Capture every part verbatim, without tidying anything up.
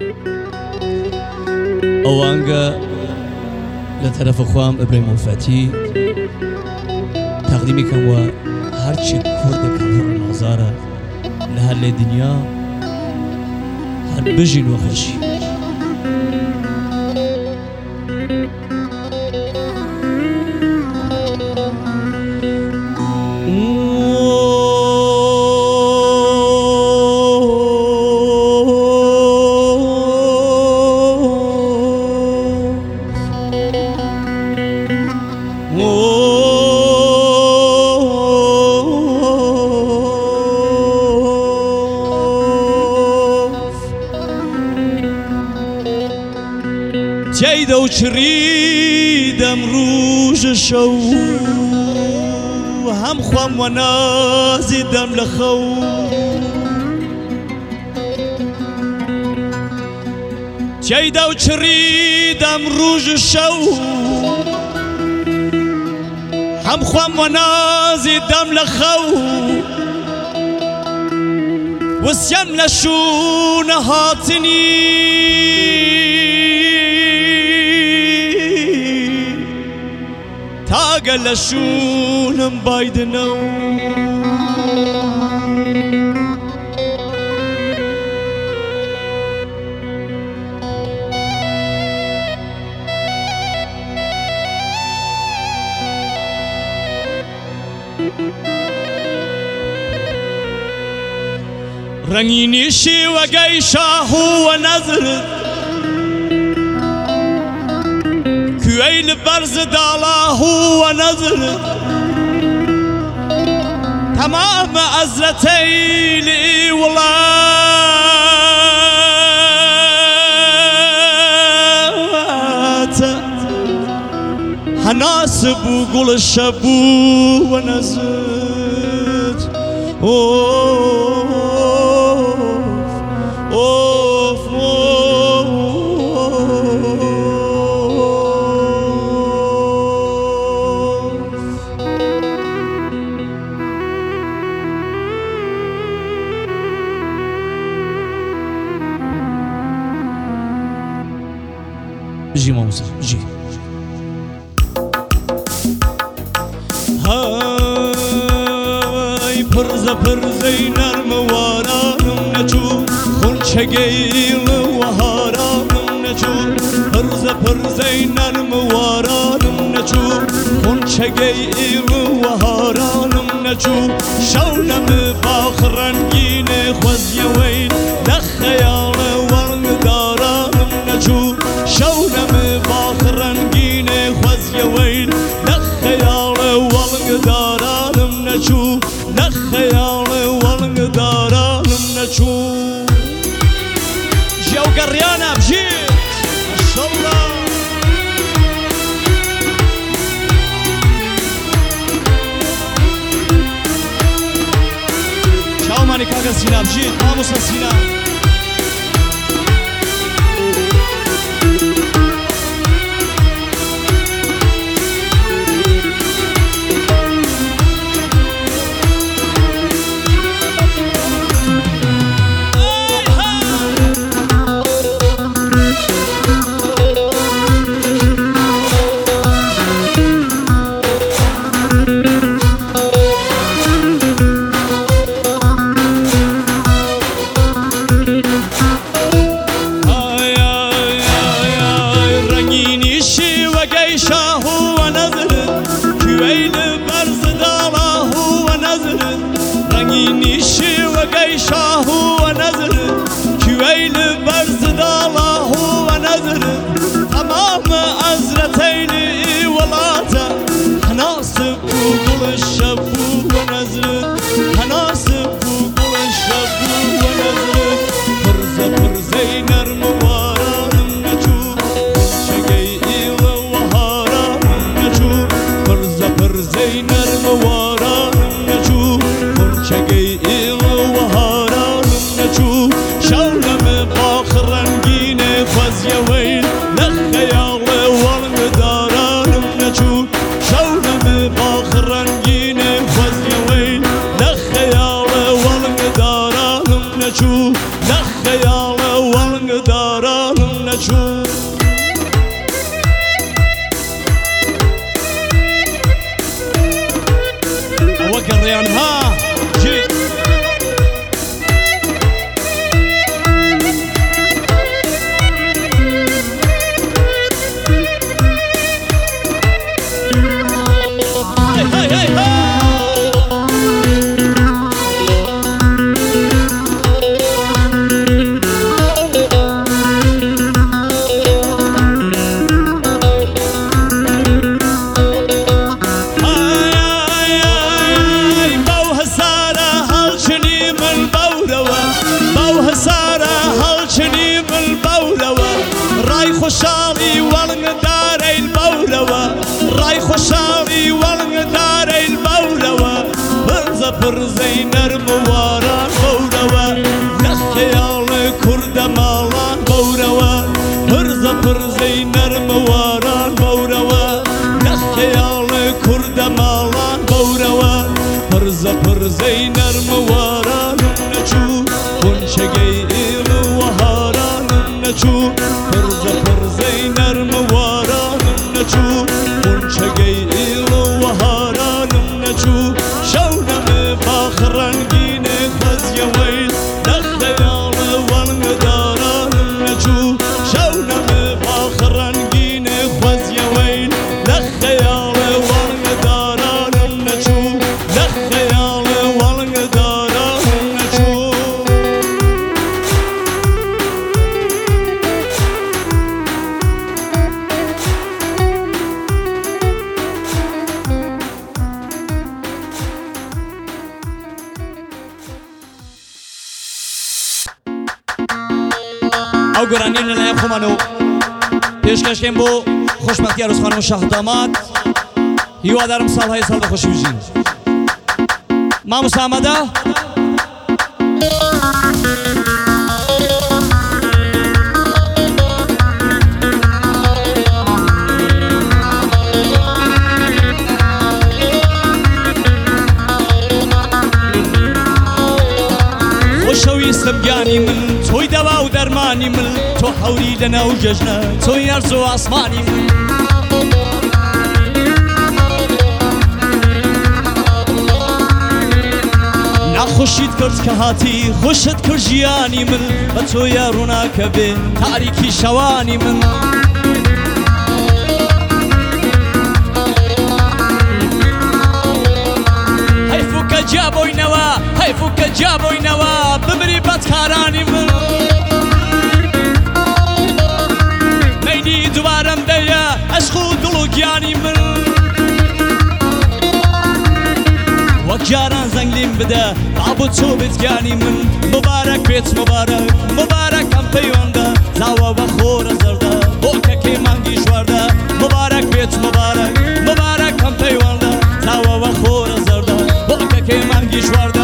أوانجا لطرف خوام إبراهيم وفاتي تقديمي كم و هرچی کرد کافر نظاره لهال دنیا هر بجین و خشی تيدا وشريدم روج شو هم خوام ونازدم لخو تيدا وشريدم روج شو هم خوام ونازدم لخو وسيم لشون هاتني تاقل شونم بايدنو رنگيني شي وقيشاه ونزرت كويل برز دالاه ونزرت تمام أزرتي لي ولات هناسب وقول الشبو ونزرت أوف أوف جي موسى جي هاي برزة برزة نرم وارانم نجو خونچه گیل وهارانم نجو برزة برزة نرم وارانم نجو خونچه گیل وهارانم نجو شونم باخرنگین خوزی ویل لخیال ورن دارانم نجو شونم باخرنگین خوزی ویل لخیال ورن دارانم نجو لخیال ورن دارانم نجو جو قريانة بجيت ما شاء الله شاو ماني كاكا سينا بجيت ماموسا سينا والنقدارانم نچون وقريان ها جي خوشحالی والنقداري البولوة راي خوشحالی والنقداري البولوة برزة برزي نرم واران بولوة لخيال كرد مالان بولوة برزة برزي نرم واران بولوة لخيال كرد مالان بولوة برزة برزي نرم واران نچو خونشگي وهاران نچو برزة برزي نرم وارانم نچو خونچگي وهارانم نچو شونم باخرنگين خزي ويل لخيال والنقدارانم نچو شونم باخرنگين خزي ويل لخيال والنقدارانم نچو لخيال والنقدارانم نچو ئەو گۆرانین لەلایەن خۆمانەوە پێشکەشکەین بۆ خۆشبەختی عەروس خانم و شاخ داماد هیوادارم ساڵهای ساڵ بەخۆشی بژین مامۆستا ئامادە؟ خۆشەویستم گیانی من تۆی دەوا و دەرمانی من تۆ حەوری لەناو جەژنە تۆی ئەرز و ئاسمانی من ناخۆشیت کرد کە هاتی خۆشت کرد ژیانی من بە تۆیە ڕووناکە بێ تاریکی شەوانی من جابۆینەوە هەیفو کە جابۆینەوە بمری بەدکارانی من مەیلی دووبارەم دەیە عەشق و دڵ و گیانی من وەک جاران زەنگ لێم بدە با بۆ تۆ بێت گیانی من مبارەک بێت مبارەک مبارەک ئەم پەیوەندە زاوە بە خۆرە زەردە بۆ کەکەی مانگی ژواردە مبارەک بێت مبارەک مبارەک ئەم پەیوەندە زاوە بە خۆرە زەردە بۆ کەکەی مانگی ژواردە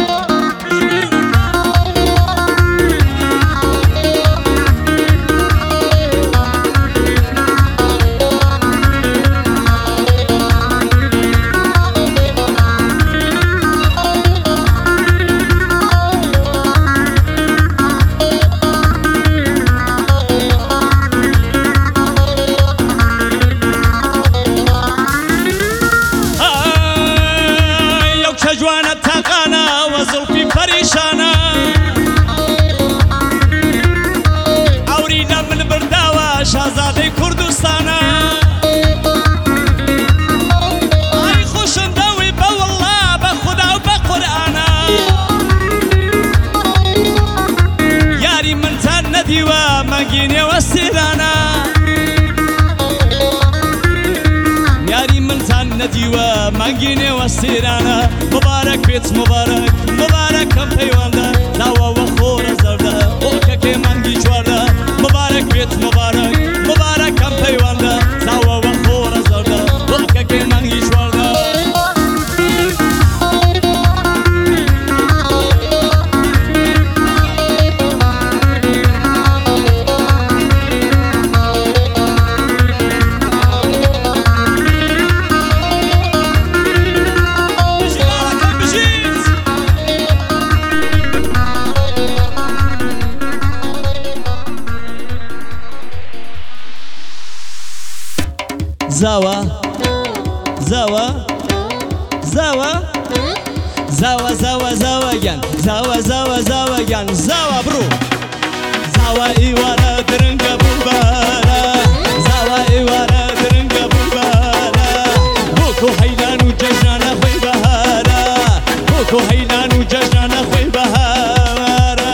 جوانە تاقانە وە زڵفی پەریشانە ئەوری لە من برداوە شازادەی کوردستانە ئای خۆشندەوی بە وەڵڵا بە خودا و بە قورئانە یاری منتان نەدیوە مەنگی نێوە سێرانە یاری منتان نەدیوە مەنگی نێوە سێرانە مبارەک بێت مبارەک مبارەک ئەم پەیوەندە داوەوە خۆرە زەردە بۆ کەکەی مانگی چواردە مبارەک بێت مبارەک مبارەک ئەم پەیوەندە داوەوە خۆرە زەردە بۆ کەکەی مانگی چواردە زاوە زاوە زاوە زاوە زاوە زاوەگیان زاوە زاوە زاوەگیان زاوە بڕوو زاوە ئیوارە درنگە بووبارە زاوە ئیوارە درنگە بووبارە بۆکۆ هەیلان و جەژنانە خۆی بەهارە بۆکۆ هەیلان و جەژنانە خۆی بەهارە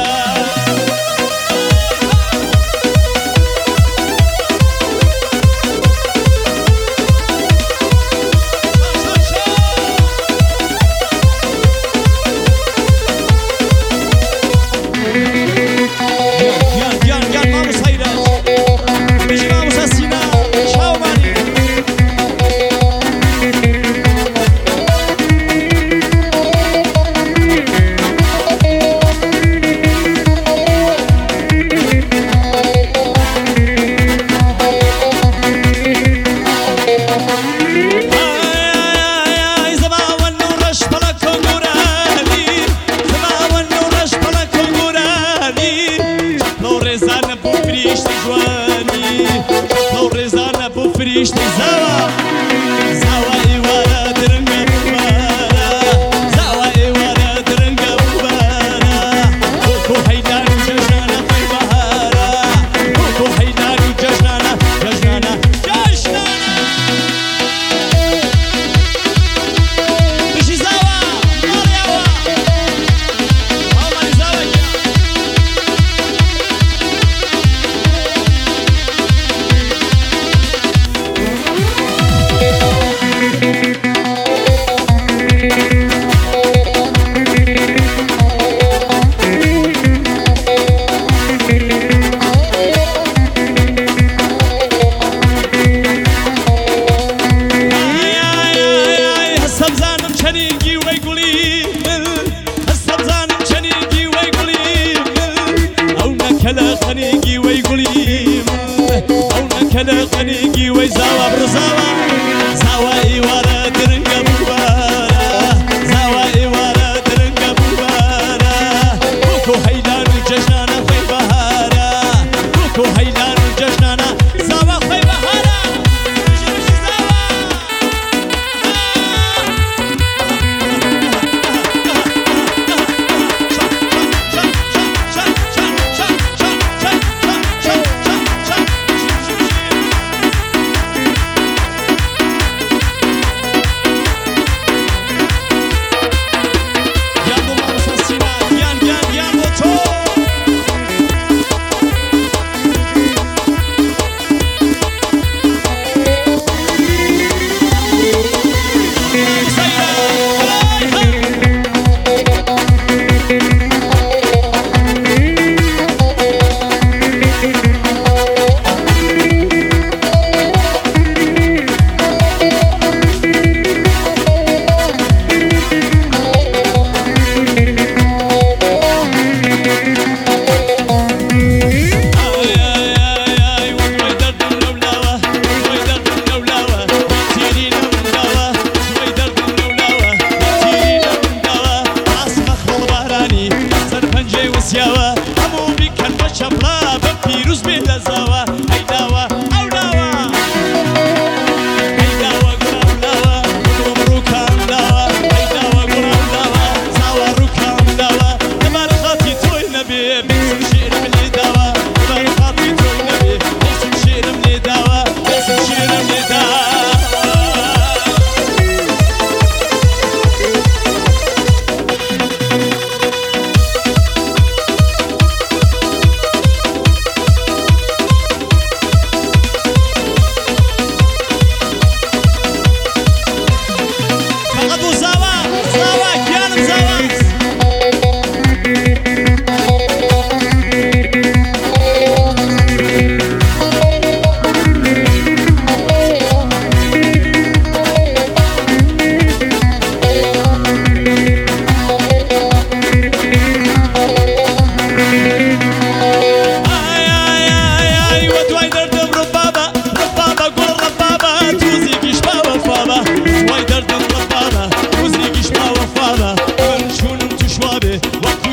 فريشتي زاوى زاوى إيوارا درنگا بوبارا زاوى إيوارا درنگا بوبارا بوكو هيدان ججنانا في بهارا بوكو هيدان ججنانا ججنانا ججنانا بشي زاوى مريوة هاوماني زاوى خنيجي ويقولي أونا كلا خنيجي ويزاوى برزاوى زاوى إيوارا درنجا بوبارا زاوى إيوارا درنجا بوبارا بوكو هيدان الججنانا خوي بهارا بوكو هيدان الججنانا زاوى خوي بهارا بشي بشي زاوى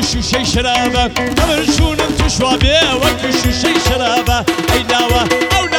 شرابة أمر شونم تشوابي وكشو شي شرابة أي داوة أو